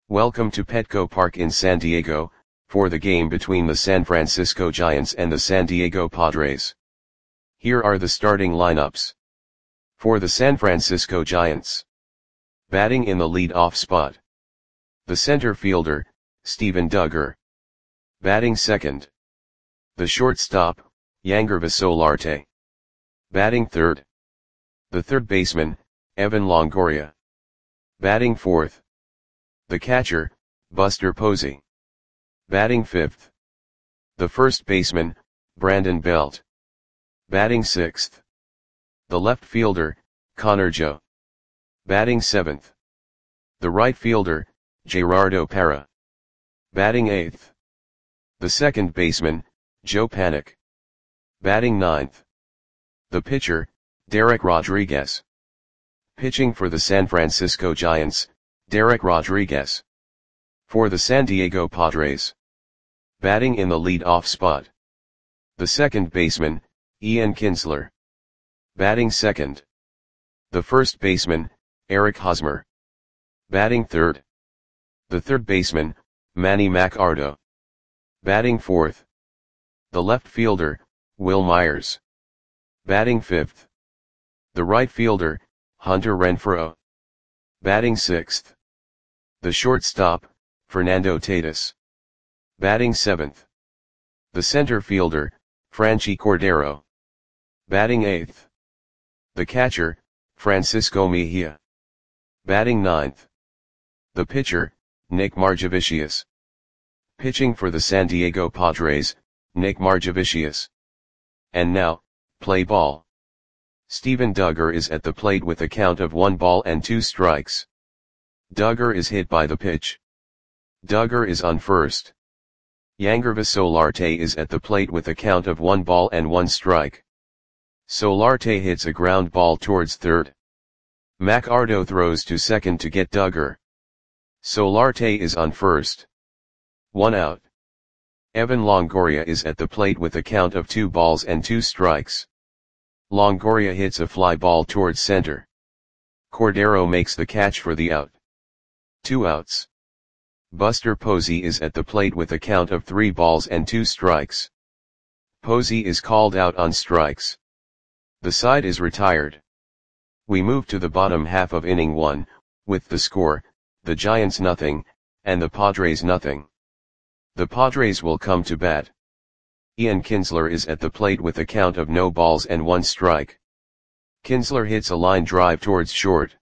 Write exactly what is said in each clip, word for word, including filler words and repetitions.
Welcome to Petco Park in San Diego, for the game between the San Francisco Giants and the San Diego Padres. Here are the starting lineups. For the San Francisco Giants. Batting in the lead-off spot. The center fielder, Steven Duggar. Batting second. The shortstop, Yangervis Solarte. Batting third. The third baseman, Evan Longoria. Batting fourth. The catcher, Buster Posey. Batting fifth. The first baseman, Brandon Belt. Batting sixth. The left fielder, Connor Joe. Batting seventh. The right fielder, Gerardo Parra. Batting eighth. The second baseman, Joe Panik. Batting ninth. The pitcher, Derek Rodriguez. Pitching for the San Francisco Giants, Derek Rodriguez. For the San Diego Padres. Batting in the lead-off spot. The second baseman, Ian Kinsler. Batting second. The first baseman, Eric Hosmer. Batting third. The third baseman, Manny Machado. Batting fourth. The left fielder, Wil Myers. Batting fifth. The right fielder, Hunter Renfroe. Batting sixth. The shortstop, Fernando Tatis. Batting seventh. The center fielder, Franchy Cordero. Batting eighth. The catcher, Francisco Mejia. Batting ninth. The pitcher, Nick Margevicius. Pitching for the San Diego Padres, Nick Margevicius. And now, play ball. Steven Duggar is at the plate with a count of one ball and two strikes. Duggar is hit by the pitch. Duggar is on first. Yangervis Solarte is at the plate with a count of one ball and one strike. Solarte hits a ground ball towards third. Machado throws to second to get Duggar. Solarte is on first. One out. Evan Longoria is at the plate with a count of two balls and two strikes. Longoria hits a fly ball towards center. Cordero makes the catch for the out. Two outs. Buster Posey is at the plate with a count of three balls and two strikes. Posey is called out on strikes. The side is retired. We move to the bottom half of inning one, with the score, the Giants nothing, and the Padres nothing. The Padres will come to bat. Ian Kinsler is at the plate with a count of no balls and one strike. Kinsler hits a line drive towards short.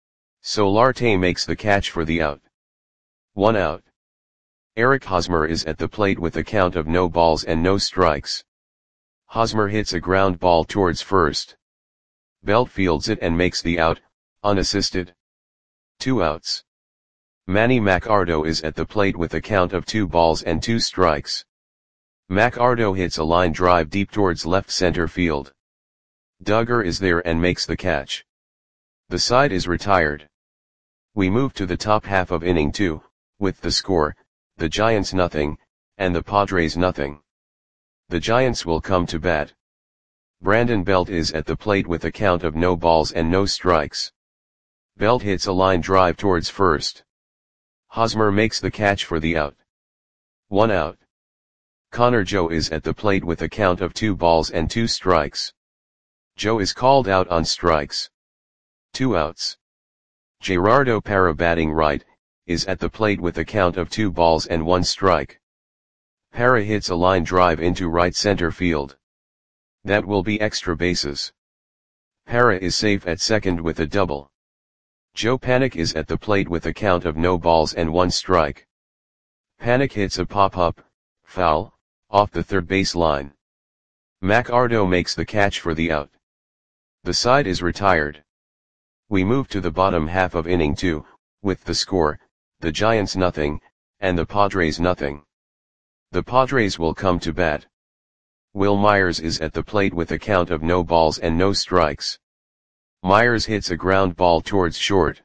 Solarte makes the catch for the out. One out. Eric Hosmer is at the plate with a count of no balls and no strikes. Hosmer hits a ground ball towards first. Belt fields it and makes the out, unassisted. Two outs. Manny Machado is at the plate with a count of two balls and two strikes. Machado hits a line drive deep towards left center field. Duggar is there and makes the catch. The side is retired. We move to the top half of inning two, with the score, the Giants nothing, and the Padres nothing. The Giants will come to bat. Brandon Belt is at the plate with a count of no balls and no strikes. Belt hits a line drive towards first. Hosmer makes the catch for the out. One out. Connor Joe is at the plate with a count of two balls and two strikes. Joe is called out on strikes. Two outs. Gerardo Parra, batting right, is at the plate with a count of two balls and one strike. Parra hits a line drive into right center field. That will be extra bases. Parra is safe at second with a double. Joe Panik is at the plate with a count of no balls and one strike. Panik hits a pop-up, foul, off the third base line. Machado makes the catch for the out. The side is retired. We move to the bottom half of inning two, with the score, the Giants nothing, and the Padres nothing. The Padres will come to bat. Wil Myers is at the plate with a count of no balls and no strikes. Myers hits a ground ball towards short.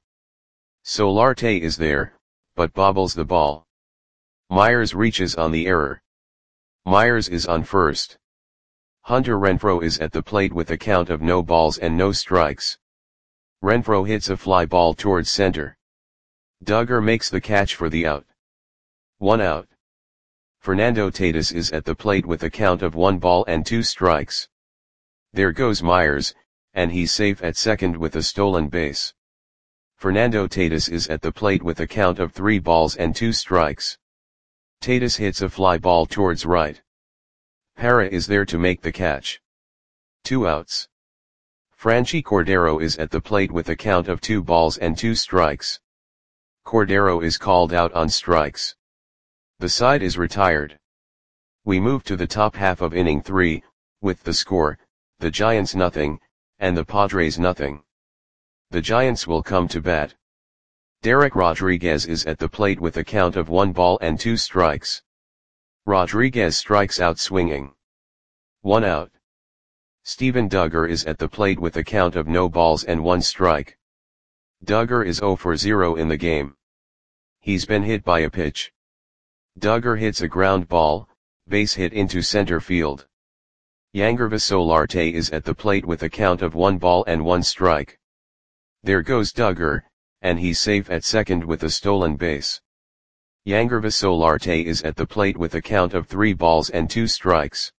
Solarte is there, but bobbles the ball. Myers reaches on the error. Myers is on first. Hunter Renfroe is at the plate with a count of no balls and no strikes. Renfroe hits a fly ball towards center. Duggar makes the catch for the out. One out. Fernando Tatis is at the plate with a count of one ball and two strikes. There goes Myers, and he's safe at second with a stolen base. Fernando Tatis is at the plate with a count of three balls and two strikes. Tatis hits a fly ball towards right. Parra is there to make the catch. Two outs. Franchy Cordero is at the plate with a count of two balls and two strikes. Cordero is called out on strikes. The side is retired. We move to the top half of inning three, with the score, the Giants nothing, and the Padres nothing. The Giants will come to bat. Derek Rodriguez is at the plate with a count of one ball and two strikes. Rodriguez strikes out swinging. One out. Steven Duggar is at the plate with a count of no balls and one strike. Duggar is zero for zero in the game. He's been hit by a pitch. Duggar hits a ground ball, base hit into center field. Yangervis Solarte is at the plate with a count of one ball and one strike. There goes Duggar, and he's safe at second with a stolen base. Yangervis Solarte is at the plate with a count of three balls and two strikes.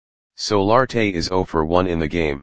Solarte is zero for one in the game.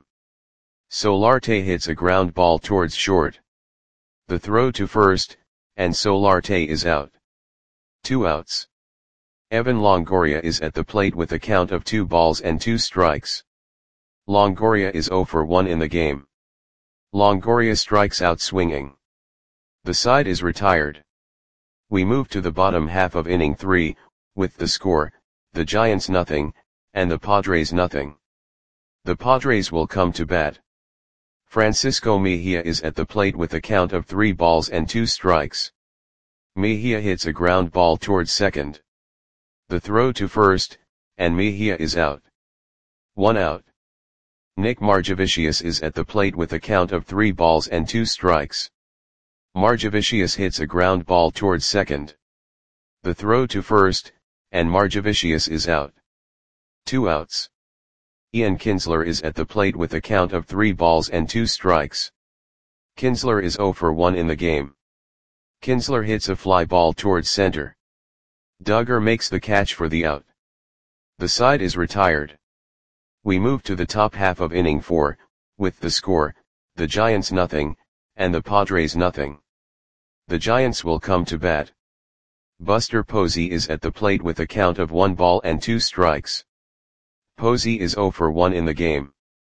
Solarte hits a ground ball towards short. The throw to first, and Solarte is out. Two outs. Evan Longoria is at the plate with a count of two balls and two strikes. Longoria is zero for one in the game. Longoria strikes out swinging. The side is retired. We move to the bottom half of inning three, with the score, the Giants nothing, and the Padres nothing. The Padres will come to bat. Francisco Mejia is at the plate with a count of three balls and two strikes. Mejia hits a ground ball towards second. The throw to first, and Mejia is out. One out. Nick Margevicius is at the plate with a count of three balls and two strikes. Margevicius hits a ground ball towards second. The throw to first, and Margevicius is out. Two outs. Ian Kinsler is at the plate with a count of three balls and two strikes. Kinsler is zero for one in the game. Kinsler hits a fly ball towards center. Duggar makes the catch for the out. The side is retired. We move to the top half of inning four, with the score, the Giants nothing, and the Padres nothing. The Giants will come to bat. Buster Posey is at the plate with a count of one ball and two strikes. Posey is zero for one in the game.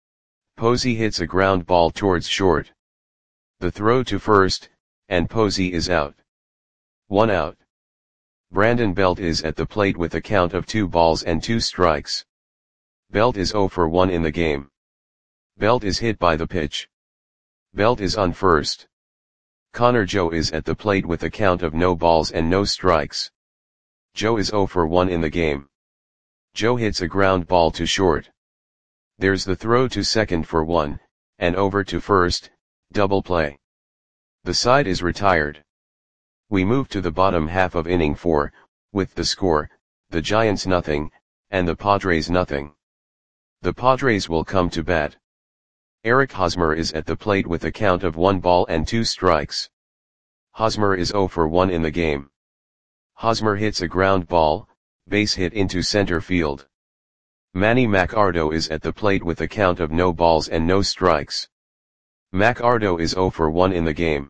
Posey hits a ground ball towards short. The throw to first, and Posey is out. One out. Brandon Belt is at the plate with a count of two balls and two strikes. Belt is zero for one in the game. Belt is hit by the pitch. Belt is on first. Connor Joe is at the plate with a count of no balls and no strikes. Joe is zero for one in the game. Joe hits a ground ball to short. There's the throw to second for one, and over to first, double play. The side is retired. We move to the bottom half of inning four, with the score, the Giants nothing, and the Padres nothing. The Padres will come to bat. Eric Hosmer is at the plate with a count of one ball and two strikes. Hosmer is zero for one in the game. Hosmer hits a ground ball, base hit into center field. Manny Macardo is at the plate with a count of no balls and no strikes. Macardo is zero for one in the game.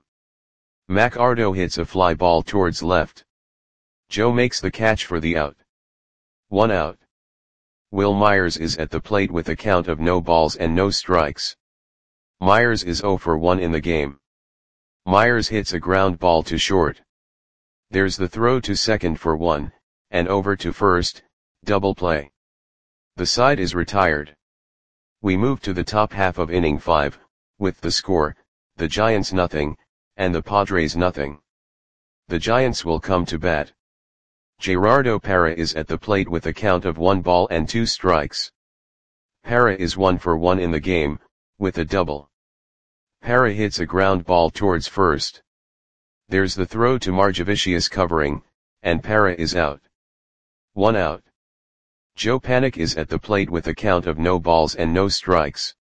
Macardo hits a fly ball towards left. Joe makes the catch for the out. One out. Will Myers is at the plate with a count of no balls and no strikes. Myers is zero for one in the game. Myers hits a ground ball to short. There's the throw to second for one, and over to first, double play. The side is retired. We move to the top half of inning five, with the score, the Giants nothing, and the Padres nothing. The Giants will come to bat. Gerardo Parra is at the plate with a count of one ball and two strikes. Parra is one for one in the game, with a double. Parra hits a ground ball towards first. There's the throw to Margevicius covering, and Parra is out. One out. Joe Panik is at the plate with a count of no balls and no strikes.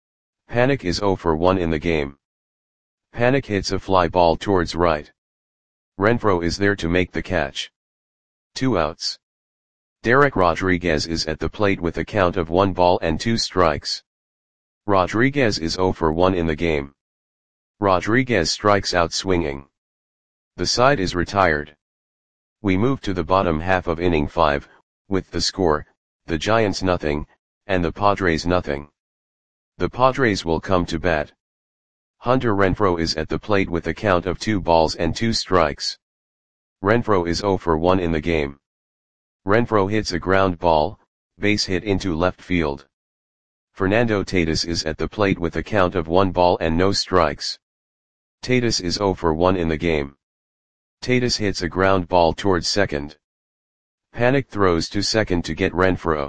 Panik is zero for one in the game. Panik hits a fly ball towards right. Renfroe is there to make the catch. Two outs. Derek Rodriguez is at the plate with a count of one ball and two strikes. Rodriguez is zero for one in the game. Rodriguez strikes out swinging. The side is retired. We move to the bottom half of inning five, with the score, the Giants nothing, and the Padres nothing. The Padres will come to bat. Hunter Renfroe is at the plate with a count of two balls and two strikes. Renfroe is zero for one in the game. Renfroe hits a ground ball, base hit into left field. Fernando Tatis is at the plate with a count of one ball and no strikes. Tatis is zero for one in the game. Tatis hits a ground ball towards second. Panik throws to second to get Renfroe.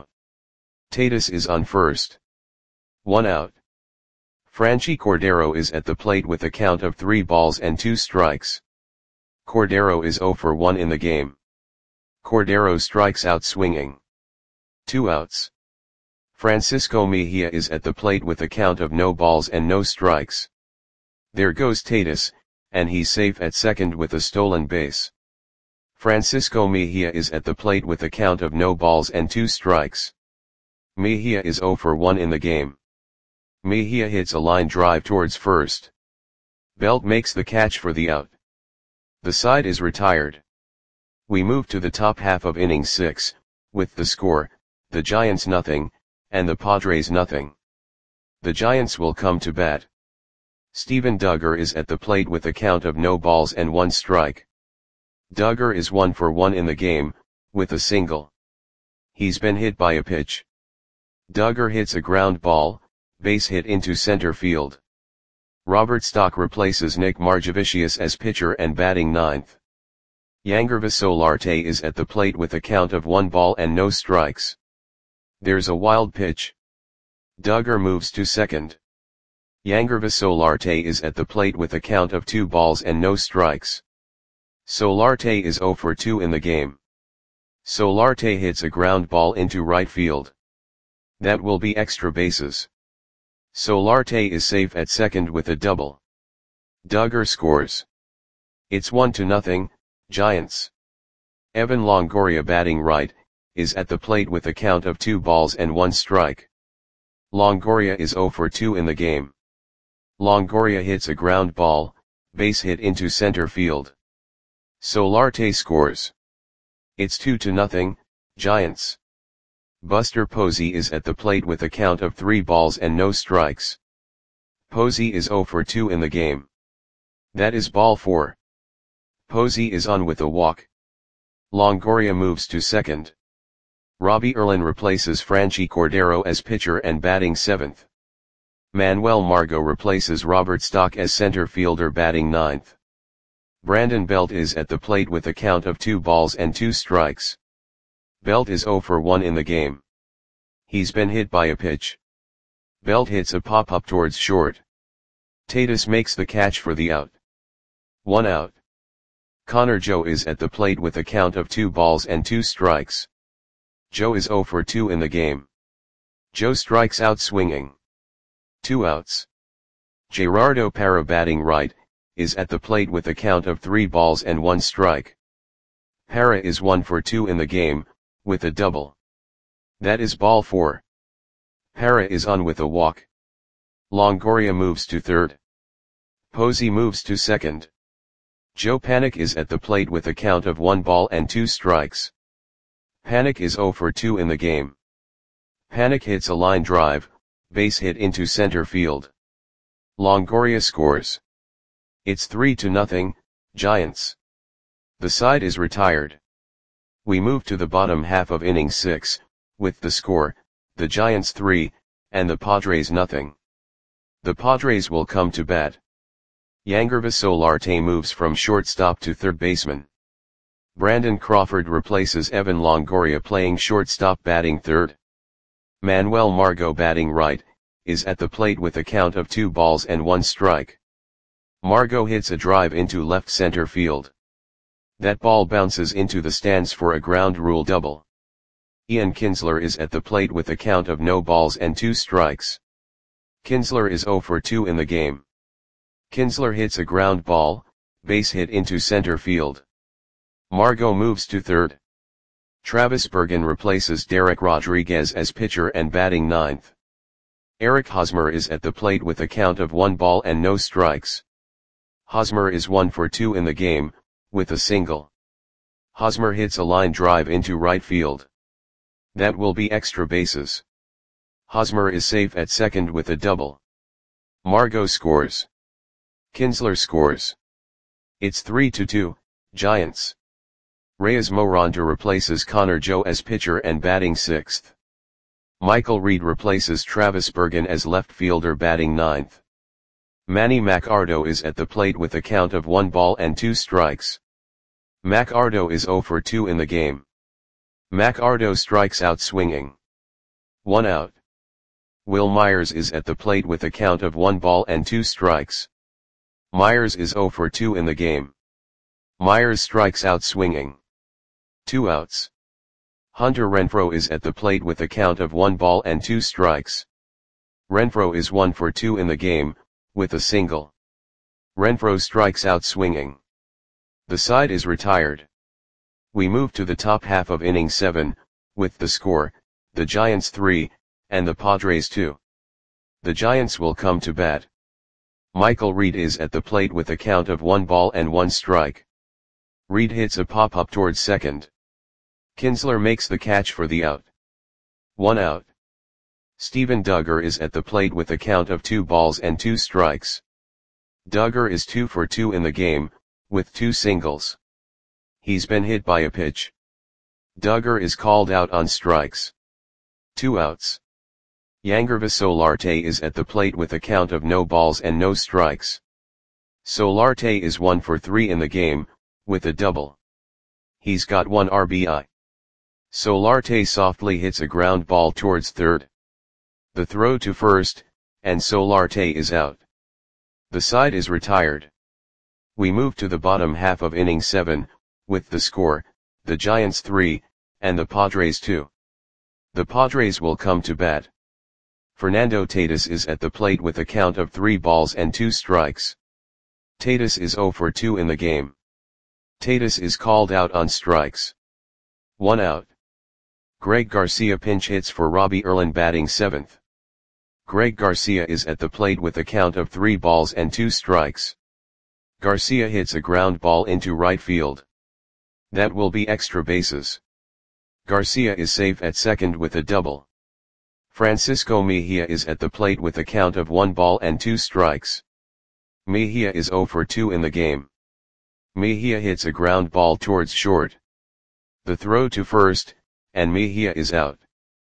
Tatis is on first. One out. Franchy Cordero is at the plate with a count of three balls and two strikes. Cordero is zero for one in the game. Cordero strikes out swinging. Two outs. Francisco Mejia is at the plate with a count of no balls and no strikes. There goes Tatis, and he's safe at second with a stolen base. Francisco Mejia is at the plate with a count of no balls and two strikes. Mejia is zero for one in the game. Mejia hits a line drive towards first. Belt makes the catch for the out. The side is retired. We move to the top half of inning six, with the score, the Giants nothing, and the Padres nothing. The Giants will come to bat. Steven Duggar is at the plate with a count of no balls and one strike. Duggar is one for one in the game, with a single. He's been hit by a pitch. Duggar hits a ground ball, base hit into center field. Robert Stock replaces Nick Margevicius as pitcher and batting ninth. Yangervis Solarte is at the plate with a count of one ball and no strikes. There's a wild pitch. Duggar moves to second. Yangervis Solarte is at the plate with a count of two balls and no strikes. Solarte is zero for two in the game. Solarte hits a ground ball into right field. That will be extra bases. Solarte is safe at second with a double. Duggar scores. It's one to nothing, Giants. Evan Longoria batting right, is at the plate with a count of two balls and one strike. Longoria is zero for two in the game. Longoria hits a ground ball, base hit into center field. Solarte scores. It's two to nothing, Giants. Buster Posey is at the plate with a count of three balls and no strikes. Posey is zero for two in the game. That is ball four. Posey is on with a walk. Longoria moves to second. Robbie Erlin replaces Franchy Cordero as pitcher and batting seventh. Manuel Margot replaces Robert Stock as center fielder batting ninth. Brandon Belt is at the plate with a count of two balls and two strikes. Belt is zero for one in the game. He's been hit by a pitch. Belt hits a pop-up towards short. Tatis makes the catch for the out. One out. Connor Joe is at the plate with a count of two balls and two strikes. Joe is zero for two in the game. Joe strikes out swinging. Two outs. Gerardo Parra batting right, is at the plate with a count of three balls and one strike. Parra is one for two in the game, with a double. That is ball four. Parra is on with a walk. Longoria moves to third. Posey moves to second. Joe Panik is at the plate with a count of one ball and two strikes. Panik is zero for two in the game. Panik hits a line drive, base hit into center field. Longoria scores. It's three to nothing, Giants. The side is retired. We move to the bottom half of inning six, with the score, the Giants three, and the Padres nothing. The Padres will come to bat. Yangervis Solarte moves from shortstop to third baseman. Brandon Crawford replaces Evan Longoria playing shortstop batting third. Manuel Margot batting right, is at the plate with a count of two balls and one strike. Margot hits a drive into left center field. That ball bounces into the stands for a ground rule double. Ian Kinsler is at the plate with a count of no balls and two strikes. Kinsler is zero for two in the game. Kinsler hits a ground ball, base hit into center field. Margot moves to third. Travis Bergen replaces Derek Rodriguez as pitcher and batting ninth. Eric Hosmer is at the plate with a count of one ball and no strikes. Hosmer is one for two in the game, with a single. Hosmer hits a line drive into right field. That will be extra bases. Hosmer is safe at second with a double. Margot scores. Kinsler scores. It's three to two, Giants. Reyes Moronta replaces Connor Joe as pitcher and batting sixth. Michael Reed replaces Travis Bergen as left fielder batting ninth. Manny Macardo is at the plate with a count of one ball and two strikes. Macardo is zero for two in the game. Macardo strikes out swinging. One out. Will Myers is at the plate with a count of one ball and two strikes. Myers is zero for two in the game. Myers strikes out swinging. Two outs. Hunter Renfroe is at the plate with a count of one ball and two strikes. Renfroe is one for two in the game, with a single. Renfroe strikes out swinging. The side is retired. We move to the top half of inning seven, with the score, the Giants three, and the Padres two. The Giants will come to bat. Michael Reed is at the plate with a count of one ball and one strike. Reed hits a pop-up towards second. Kinsler makes the catch for the out. One out. Steven Duggar is at the plate with a count of two balls and two strikes. Duggar is two for two in the game, with two singles. He's been hit by a pitch. Duggar is called out on strikes. Two outs. Yangervis Solarte is at the plate with a count of no balls and no strikes. Solarte is one for three in the game, with a double. He's got one R B I. Solarte softly hits a ground ball towards third. The throw to first, and Solarte is out. The side is retired. We move to the bottom half of inning seven, with the score, the Giants three, and the Padres two. The Padres will come to bat. Fernando Tatis is at the plate with a count of three balls and two strikes. Tatis is zero for two in the game. Tatis is called out on strikes. One out. Greg Garcia pinch hits for Robbie Erlin batting seventh. Greg Garcia is at the plate with a count of three balls and two strikes. Garcia hits a ground ball into right field. That will be extra bases. Garcia is safe at second with a double. Francisco Mejia is at the plate with a count of one ball and two strikes. Mejia is zero for two in the game. Mejia hits a ground ball towards short. The throw to first, and Mejia is out.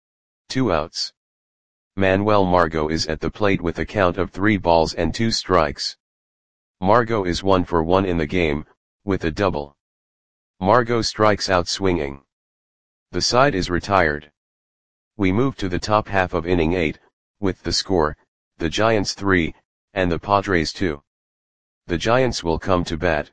Two outs. Manuel Margot is at the plate with a count of three balls and two strikes. Margot is one for one in the game, with a double. Margot strikes out swinging. The side is retired. We move to the top half of inning eight, with the score, the Giants three, and the Padres two. The Giants will come to bat.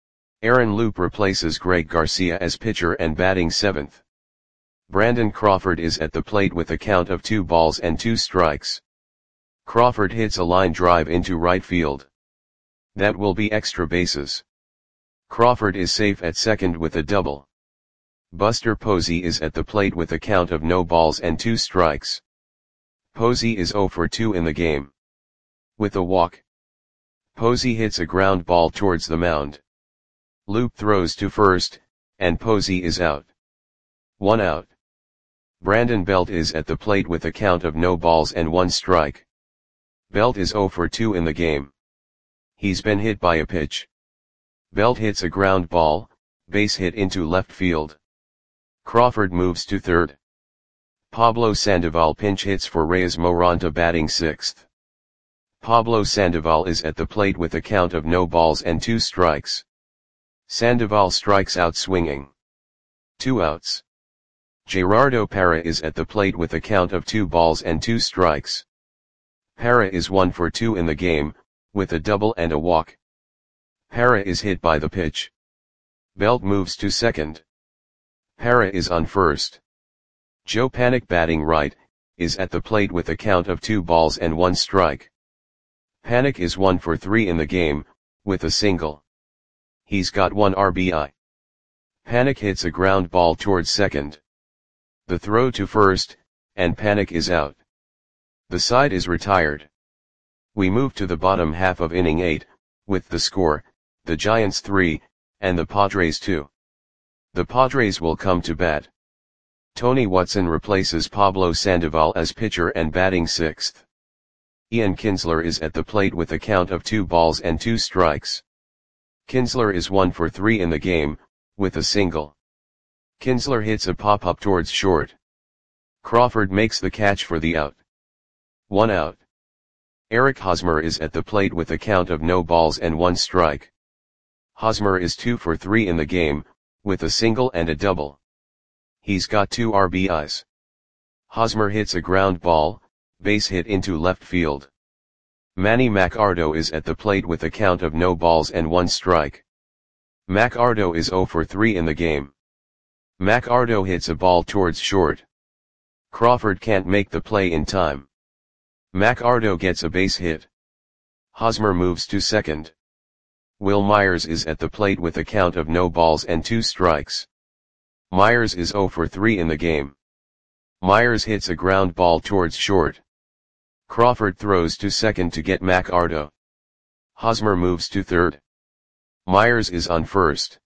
Aaron Loup replaces Greg Garcia as pitcher and batting seventh. Brandon Crawford is at the plate with a count of two balls and two strikes. Crawford hits a line drive into right field. That will be extra bases. Crawford is safe at second with a double. Buster Posey is at the plate with a count of no balls and two strikes. Posey is zero for two in the game. With a walk. Posey hits a ground ball towards the mound. Loup throws to first, and Posey is out. One out. Brandon Belt is at the plate with a count of no balls and one strike. Belt is zero for two in the game. He's been hit by a pitch. Belt hits a ground ball, base hit into left field. Crawford moves to third. Pablo Sandoval pinch hits for Reyes Moronta batting sixth. Pablo Sandoval is at the plate with a count of no balls and two strikes. Sandoval strikes out swinging. Two outs. Gerardo Parra is at the plate with a count of two balls and two strikes. Parra is one for two in the game, with a double and a walk. Parra is hit by the pitch. Belt moves to second. Parra is on first. Joe Panik batting right, is at the plate with a count of two balls and one strike. Panik is one for three in the game, with a single. He's got one R B I. Panik hits a ground ball towards second. The throw to first, and Panik is out. The side is retired. We move to the bottom half of inning eight, with the score, the Giants three, and the Padres two. The Padres will come to bat. Tony Watson replaces Pablo Sandoval as pitcher and batting sixth. Ian Kinsler is at the plate with a count of two balls and two strikes. Kinsler is one for three in the game, with a single. Kinsler hits a pop-up towards short. Crawford makes the catch for the out. One out. Eric Hosmer is at the plate with a count of no balls and one strike. Hosmer is two for three in the game, with a single and a double. He's got two R B Is. Hosmer hits a ground ball, base hit into left field. Manny Machado is at the plate with a count of no balls and one strike. Machado is zero for three in the game. Machado hits a ball towards short. Crawford can't make the play in time. Machado gets a base hit. Hosmer moves to second. Will Myers is at the plate with a count of no balls and two strikes. Myers is zero for three in the game. Myers hits a ground ball towards short. Crawford throws to second to get Machado. Hosmer moves to third. Myers is on first.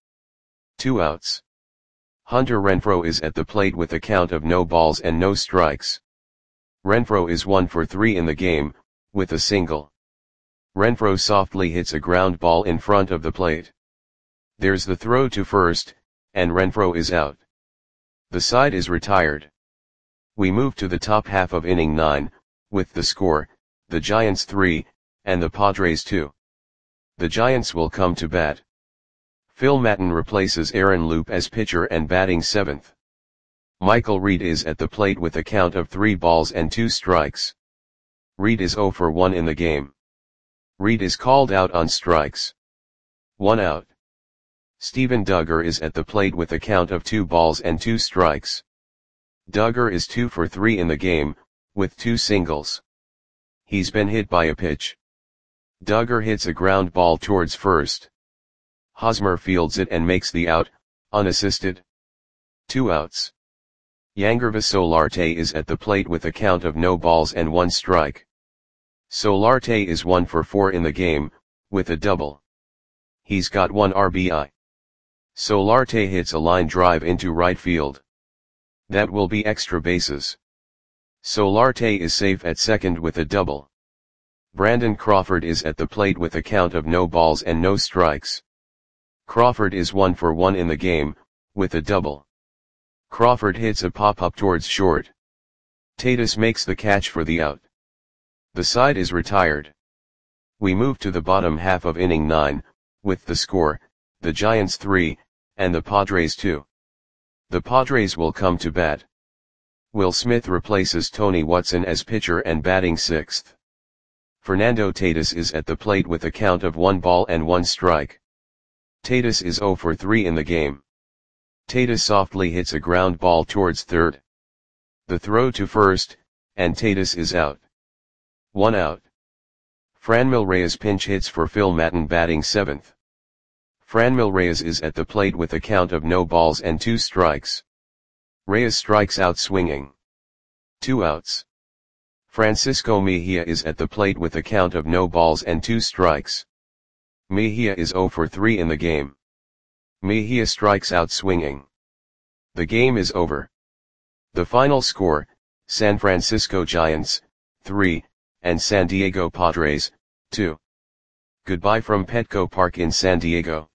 Two outs. Hunter Renfroe is at the plate with a count of no balls and no strikes. Renfroe is one for three in the game, with a single. Renfroe softly hits a ground ball in front of the plate. There's the throw to first, and Renfroe is out. The side is retired. We move to the top half of inning nine, with the score, the Giants three, and the Padres two. The Giants will come to bat. Phil Maton replaces Aaron Loup as pitcher and batting seventh. Michael Reed is at the plate with a count of three balls and two strikes. Reed is zero for one in the game. Reed is called out on strikes. One out. Steven Duggar is at the plate with a count of two balls and two strikes. Duggar is two for three in the game, with two singles. He's been hit by a pitch. Duggar hits a ground ball towards first. Hosmer fields it and makes the out, unassisted. Two outs. Yangervis Solarte is at the plate with a count of no balls and one strike. Solarte is one for four in the game, with a double. He's got one R B I. Solarte hits a line drive into right field. That will be extra bases. Solarte is safe at second with a double. Brandon Crawford is at the plate with a count of no balls and no strikes. Crawford is one for one in the game, with a double. Crawford hits a pop-up towards short. Tatis makes the catch for the out. The side is retired. We move to the bottom half of inning nine, with the score, the Giants three, and the Padres two. The Padres will come to bat. Will Smith replaces Tony Watson as pitcher and batting sixth. Fernando Tatis is at the plate with a count of one ball and one strike. Tatis is zero for three in the game. Tatis softly hits a ground ball towards third. The throw to first, and Tatis is out. One out. Franmil Reyes pinch hits for Phil Maton batting seventh. Franmil Reyes is at the plate with a count of no balls and two strikes. Reyes strikes out swinging. Two outs. Francisco Mejia is at the plate with a count of no balls and two strikes. Mejia is zero for three in the game. Mejia strikes out swinging. The game is over. The final score, San Francisco Giants, three, and San Diego Padres, two. Goodbye from Petco Park in San Diego.